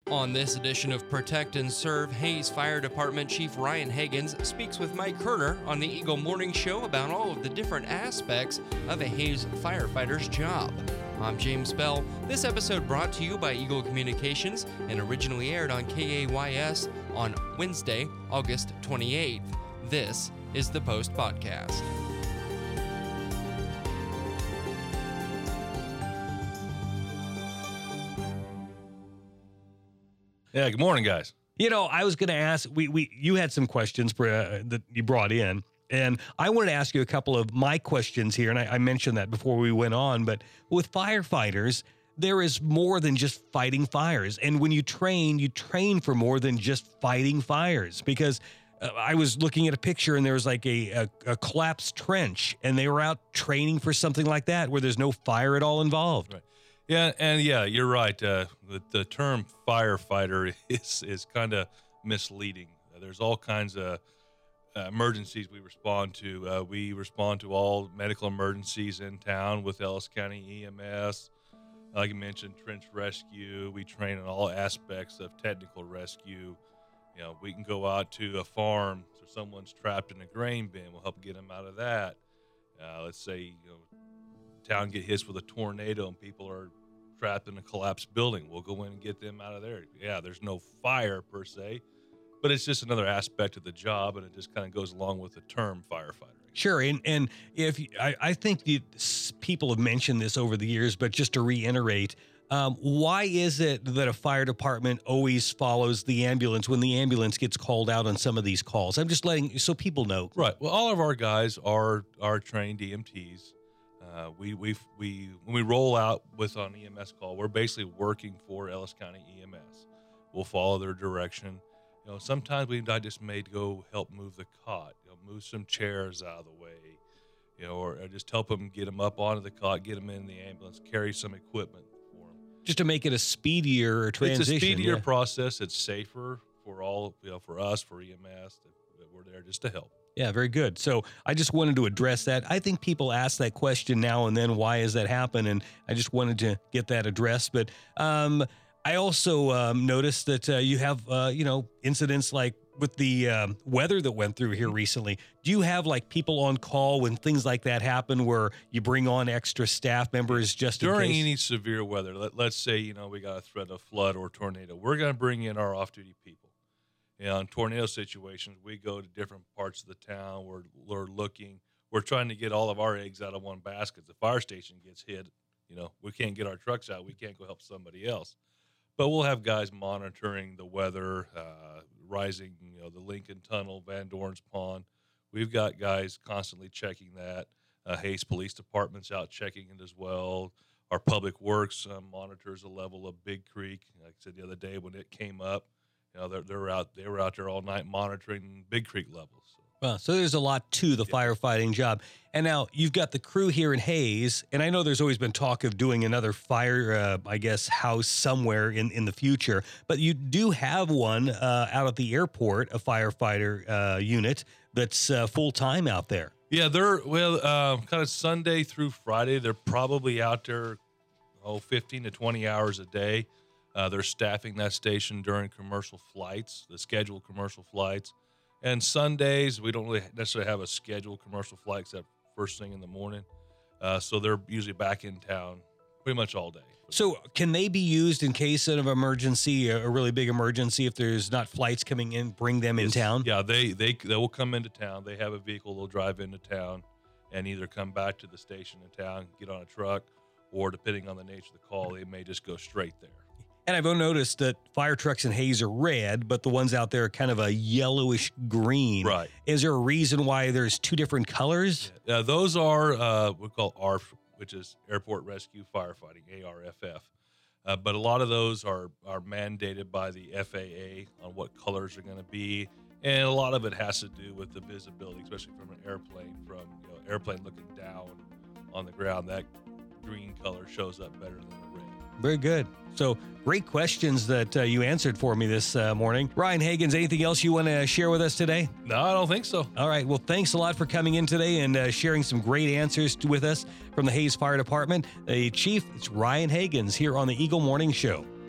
On this edition of Protect and Serve, Hays Fire Department Chief Ryan Higgins speaks with Mike Kerner on the Eagle Morning Show about all of the different aspects of a Hays firefighter's job. I'm James Bell. This episode brought to you by Eagle Communications and originally aired on KAYS on Wednesday, August 28th. This is the Post Podcast. Yeah, good morning, guys. You know, I was going to ask, you had some questions that you brought in, and I wanted to ask you a couple of my questions here, and I mentioned that before we went on, but with firefighters, there is more than just fighting fires, and when you train for more than just fighting fires, because I was looking at a picture, and there was like a collapsed trench, and they were out training for something like that, where there's no fire at all involved. Right. Yeah, you're right. The term firefighter is kind of misleading. There's all kinds of emergencies we respond to. We respond to all medical emergencies in town with Ellis County EMS. Like you mentioned, trench rescue. We train on all aspects of technical rescue. You know, we can go out to a farm, so someone's trapped in a grain bin. We'll help get them out of that. Let's say, town get hit with a tornado and people are trapped in a collapsed building. We'll go in and get them out of there. Yeah, there's no fire per se, but it's just another aspect of the job, and it just kind of goes along with the term firefighter. Sure, and if I think people have mentioned this over the years, but just to reiterate, why is it that a fire department always follows the ambulance when the ambulance gets called out on some of these calls? I'm just letting so people know. Right. Well, all of our guys are trained EMTs. When we roll out with an EMS call, we're basically working for Ellis County EMS. We'll follow their direction. Sometimes we just may go help move the cot, move some chairs out of the way, or just help them get them up onto the cot, get them in the ambulance, carry some equipment for them. Just to make it a speedier transition. It's a speedier process. It's safer for all, for us, for EMS, that we're there just to help. Yeah, very good. So I just wanted to address that. I think people ask that question now and then, why does that happen? And I just wanted to get that addressed. But I also noticed that you have, incidents like with the weather that went through here recently. Do you have like people on call when things like that happen where you bring on extra staff members just during in case? Any severe weather? Let's say, we got a threat of flood or tornado. We're going to bring in our off-duty people. In tornado situations, we go to different parts of the town. We're looking. We're trying to get all of our eggs out of one basket. The fire station gets hit. We can't get our trucks out. We can't go help somebody else. But we'll have guys monitoring the weather, rising, the Lincoln Tunnel, Van Dorn's Pond. We've got guys constantly checking that. Hays Police Department's out checking it as well. Our Public Works monitors the level of Big Creek. Like I said the other day when it came up, they were out there all night monitoring Big Creek levels. Well, so there's a lot to the firefighting job. And now you've got the crew here in Hays, and I know there's always been talk of doing another fire, house somewhere in the future, but you do have one out at the airport, a firefighter unit that's full-time out there. Yeah, they're, kind of Sunday through Friday, they're probably out there, 15 to 20 hours a day. They're staffing that station during commercial flights, the scheduled commercial flights. And Sundays, we don't really necessarily have a scheduled commercial flight except first thing in the morning. So they're usually back in town pretty much all day. So can they be used in case of an emergency, a really big emergency, if there's not flights coming in, bring them in town? Yeah, they will come into town. They have a vehicle. They'll drive into town and either come back to the station in town, get on a truck, or depending on the nature of the call, they may just go straight there. And I've noticed that fire trucks in Hays are red, but the ones out there are kind of a yellowish green. Right. Is there a reason why there's two different colors? Yeah, those are we call ARF, which is Airport Rescue Firefighting, ARFF. But a lot of those are mandated by the FAA on what colors are going to be. And a lot of it has to do with the visibility, especially from an airplane, airplane looking down on the ground. That green color shows up better than the red. Very good. So great questions that you answered for me this morning. Ryan Higgins, anything else you want to share with us today? No, I don't think so. All right. Well, thanks a lot for coming in today and sharing some great answers with us from the Hays Fire Department. The Chief, it's Ryan Higgins here on the Eagle Morning Show.